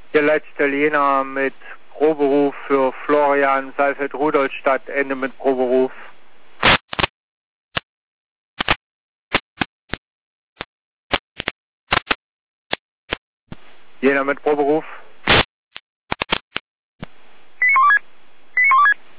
Hier Leitstelle Jena mit Proberuf für Florian Saalfeld-Rudolstadt, Ende mit Proberuf. Jena mit Proberuf.